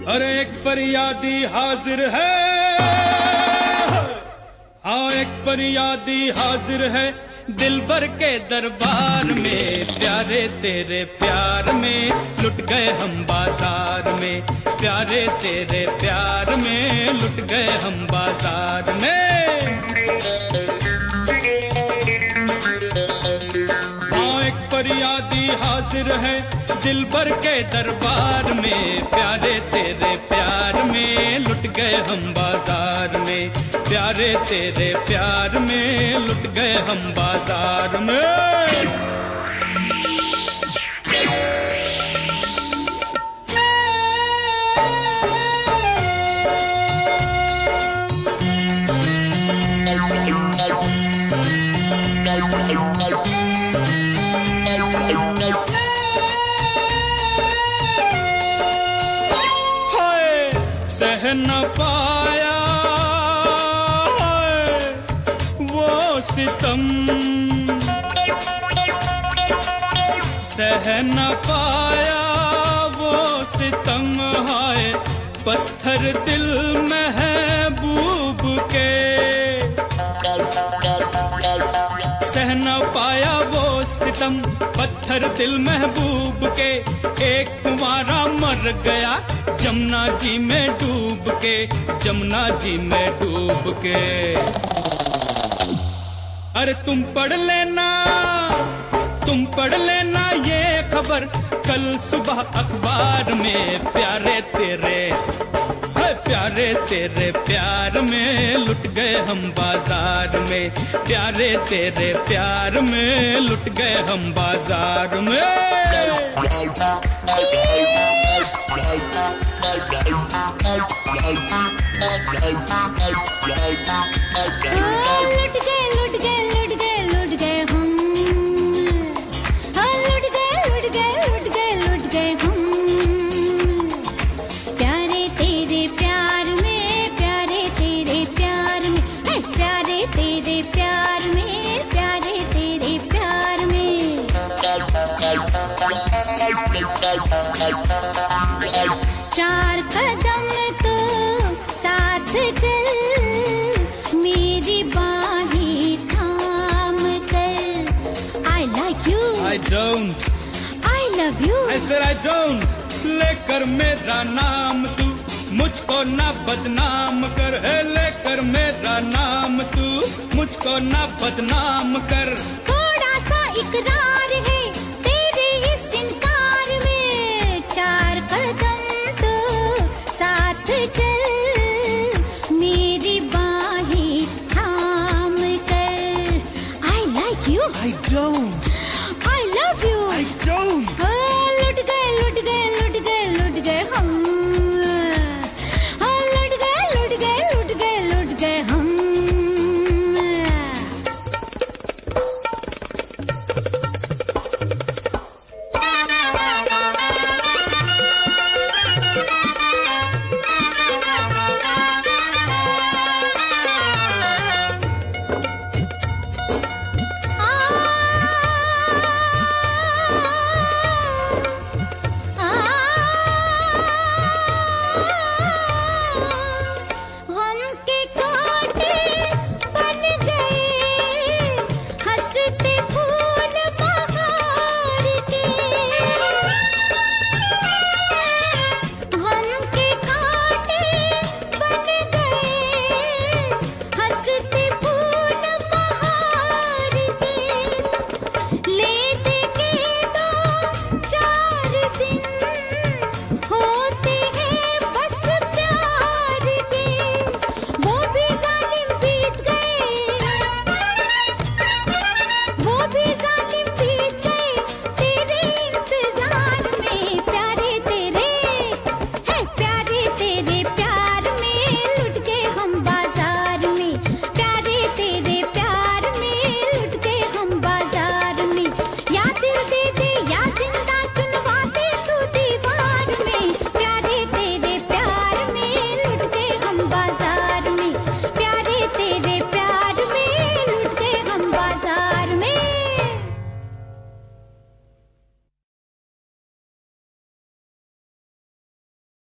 अरे एक फरियादी हाजिर है, हाँ एक फरियादी हाजिर है दिलबर के दरबार में। प्यारे तेरे प्यार में लुट गए हम बाजार में, प्यारे तेरे प्यार में लुट गए हम बाजार में। हाँ एक फरियादी हाजिर है दिलबर के दरबार में। प्यारे तेरे प्यार में लुट गए हम बाजार में, प्यारे तेरे प्यार में लुट गए हम बाजार में। सह न पाया वो सितम, सह न पाया वो सितम, हाय पत्थर दिल महबूब के। सह न पाया वो सितम पत्थर दिल महबूब के। एक कुंवारा मर गया जमुना जी में डूब के, जमुना जी में डूब के। अरे तुम पढ़ लेना, तुम पढ़ लेना ये खबर कल सुबह अखबार में। प्यारे तेरे, प्यारे तेरे प्यार में लुट गए हम बाजार में, प्यारे तेरे प्यार में लुट गए हम बाजार में। लुट गए लुट गए लुट गए लुट गए हम, लुट गए लुट गए लुट गए लुट गए हम। प्यारे तेरे प्यार में, प्यारे तेरे प्यार में, प्यारे तेरे प्यार में, प्यारे तेरे प्यार में। चार कदम तो साथ चल, मेरी बाहें थाम कर। I like you, I don't, I love you, I said I don't। लेकर मेरा नाम तू मुझको ना बदनाम कर, है लेकर मेरा नाम तू मुझको ना बदनाम कर। थोड़ा सा इकरार है तेरे इस इनकार में। चार कदम तो साथ चल, मेरी बाहें थाम कर। I like you, I don't।